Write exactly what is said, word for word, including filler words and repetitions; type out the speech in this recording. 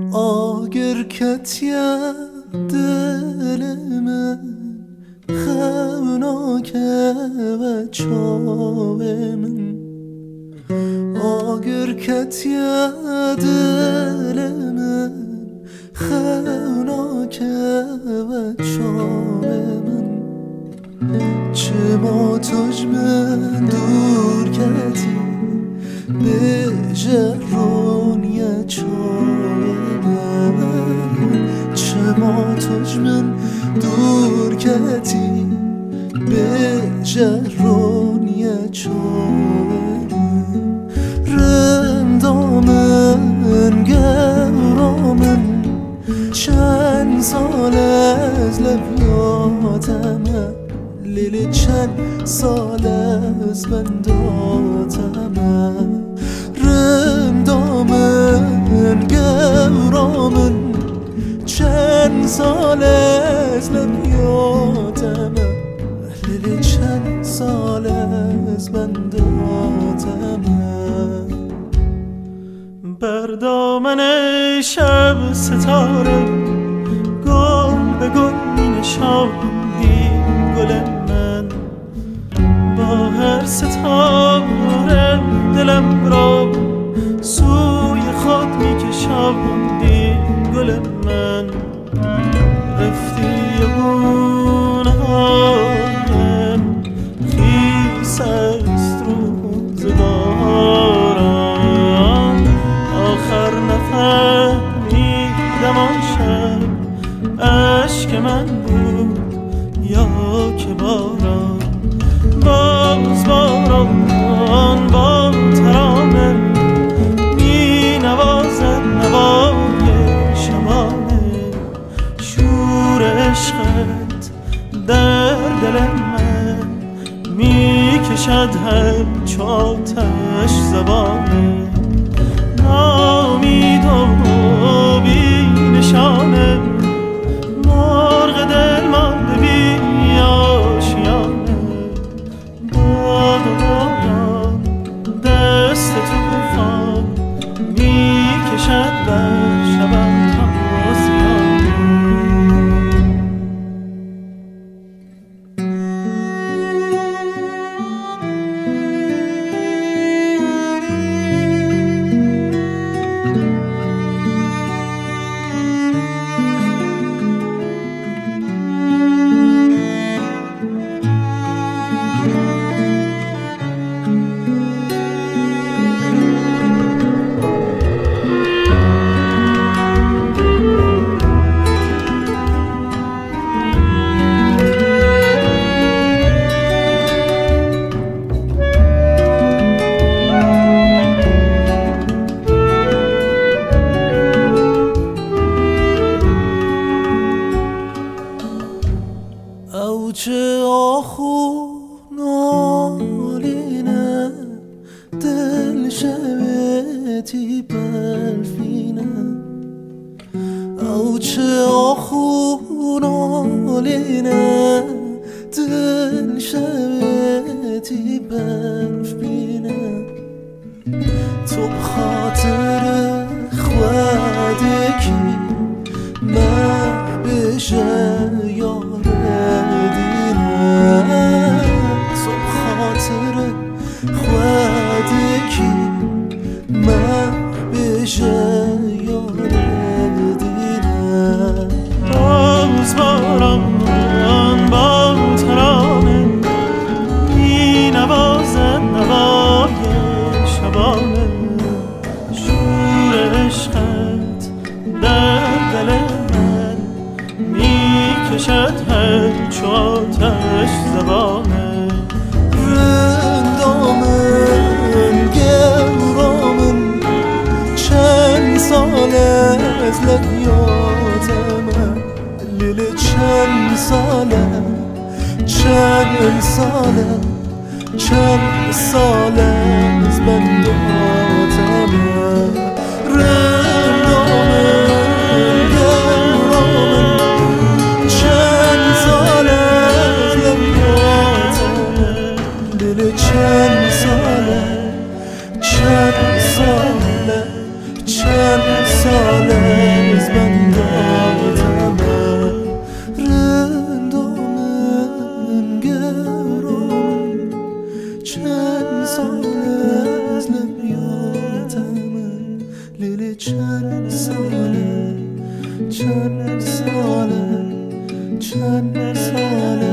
آگر کتیه دل من خوناکه و چاوه من آگر کتیه دل من خوناکه و چاوه من چه ما تج من دور کتی به جرونیه چاوه من چه ما تج من دور کتی به جرونیه چاوه رندامن گرامن چند سال از لبیاتمه لیلی چند سال از بنداتمه رندامن گرامن چند سال از لبیاتمه لیلی چند سال از بنداتمه بر دامن شب ستاره گل به گل می نشاندی گل من با هر ستاره دلم را سوی خود می کشاندی گل من رفتی گونه‌هایم خیس است روزگارم آخر نفهمیدم آن شب عشق من بود یا که باران باز باران با ترانه می نوازد نوای شبانه شور عشقت در دل من می کشد همچو آتش زبانه نامید و بی نشانه مرغ دل مانده بی آشیانه باد و باران دست طوفان می کشد بر شبم تازیانه چه آخونالینه دل شبتی بلفینه او چه آخونالینه دل شبتی بلفینه تو بخاطر خودکی من بشه یاره تو بخاطر خودکی من بشه یاره دیره باز باران با ترانه می نوازد نوای شبانه شور عشقت در دل من می کشد همچو آتش زبانه رندامن گرامن چند سال از لبیاتمه لیلی چند ساله چند ساله چند ساله از بنداتمه رندامن گرامن چند ساله از لبیاتمه لیلی چند ساله چند ساله چند ساله دل چند ساله چند ساله چند ساله